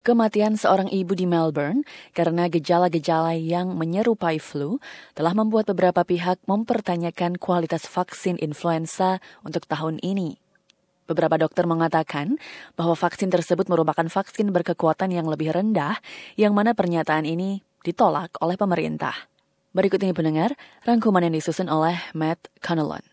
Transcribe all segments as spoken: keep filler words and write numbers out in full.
Kematian seorang ibu di Melbourne karena gejala-gejala yang menyerupai flu telah membuat beberapa pihak mempertanyakan kualitas vaksin influenza untuk tahun ini. Beberapa dokter mengatakan bahwa vaksin tersebut merupakan vaksin berkekuatan yang lebih rendah, yang mana pernyataan ini ditolak oleh pemerintah. Berikut ini pendengar, rangkuman yang disusun oleh Matt Connellan.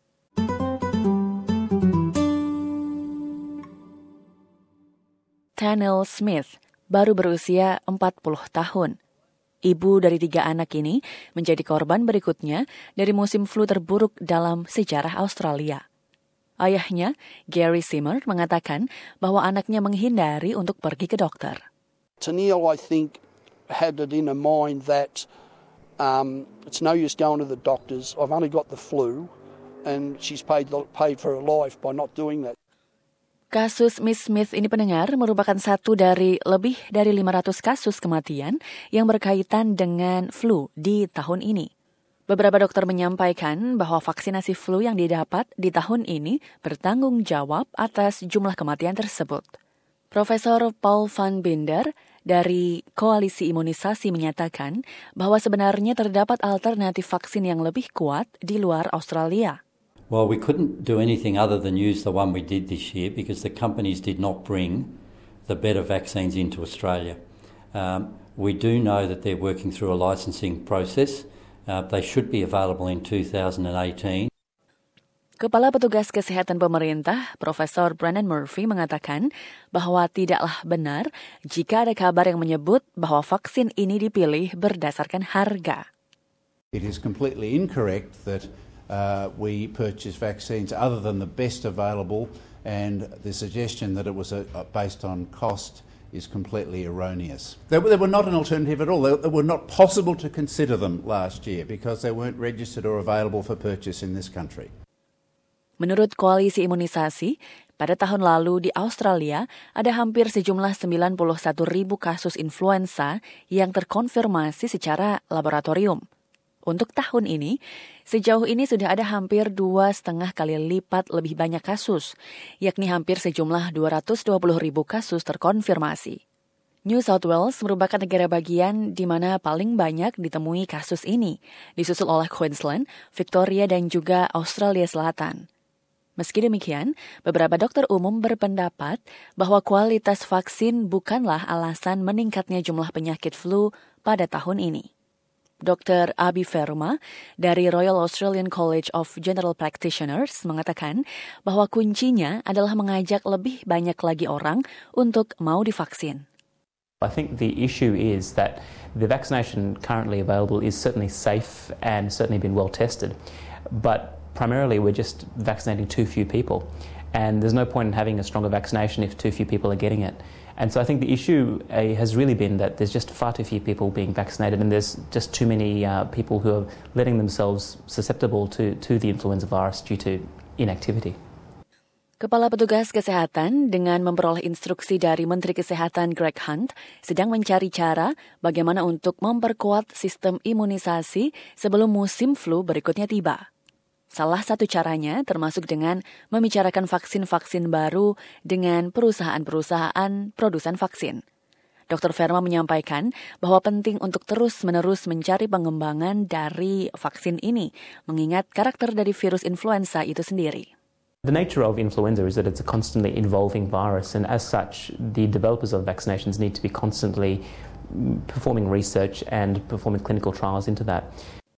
Tanil Smith baru berusia empat puluh tahun. Ibu dari tiga anak ini menjadi korban berikutnya dari musim flu terburuk dalam sejarah Australia. Ayahnya, Gary Simmer, mengatakan bahwa anaknya menghindari untuk pergi ke dokter. Tanil, I think, had it in her mind that um, it's no use going to the doctors. I've only got the flu, and she's paid paid for her life by not doing that. Kasus Miss Smith ini pendengar merupakan satu dari lebih dari lima ratus kasus kematian yang berkaitan dengan flu di tahun ini. Beberapa dokter menyampaikan bahwa vaksinasi flu yang didapat di tahun ini bertanggung jawab atas jumlah kematian tersebut. Profesor Paul van Binder dari Koalisi Imunisasi menyatakan bahwa sebenarnya terdapat alternatif vaksin yang lebih kuat di luar Australia. Well, we couldn't do anything other than use the one we did this year because the companies did not bring the better vaccines into Australia. Um, we do know that they're working through a licensing process. Uh, they should be available in two thousand eighteen. Kepala Petugas Kesehatan Pemerintah, Profesor Brennan Murphy, mengatakan bahwa tidaklah benar jika ada kabar yang menyebut bahwa vaksin ini dipilih berdasarkan harga. It is completely incorrect that Uh, we purchase vaccines other than the best available, and the suggestion that it was a, a based on cost is completely erroneous. They, they were not an alternative at all. They, they were not possible to consider them last year because they weren't registered or available for purchase in this country. Menurut Koalisi Imunisasi, pada tahun lalu di Australia ada hampir sejumlah sembilan puluh satu ribu kasus influenza yang terkonfirmasi secara laboratorium. Untuk tahun ini, sejauh ini sudah ada hampir dua setengah kali lipat lebih banyak kasus, yakni hampir sejumlah dua ratus dua puluh ribu kasus terkonfirmasi. New South Wales merupakan negara bagian di mana paling banyak ditemui kasus ini, disusul oleh Queensland, Victoria, dan juga Australia Selatan. Meski demikian, beberapa dokter umum berpendapat bahwa kualitas vaksin bukanlah alasan meningkatnya jumlah penyakit flu pada tahun ini. Dokter Abi Verma dari Royal Australian College of General Practitioners mengatakan bahwa kuncinya adalah mengajak lebih banyak lagi orang untuk mau divaksin. I think the issue is that the vaccination currently available is certainly safe and certainly been well tested, but primarily we're just vaccinating too few people, and there's no point in having a stronger vaccination if too few people are getting it. And so I think the issue uh, has really been that there's just far too few people being vaccinated, and there's just too many uh, people who are letting themselves susceptible to, to the influenza virus due to inactivity. Kepala Petugas Kesehatan dengan memperoleh instruksi dari Menteri Kesehatan Greg Hunt sedang mencari cara bagaimana untuk memperkuat sistem imunisasi sebelum musim flu berikutnya tiba. Salah satu caranya termasuk dengan membicarakan vaksin-vaksin baru dengan perusahaan-perusahaan produsen vaksin. dokter Verma menyampaikan bahwa penting untuk terus-menerus mencari pengembangan dari vaksin ini, mengingat karakter dari virus influenza itu sendiri. The nature of influenza is that it's a constantly evolving virus, and as such, the developers of vaccinations need to be constantly performing research and performing clinical trials into that.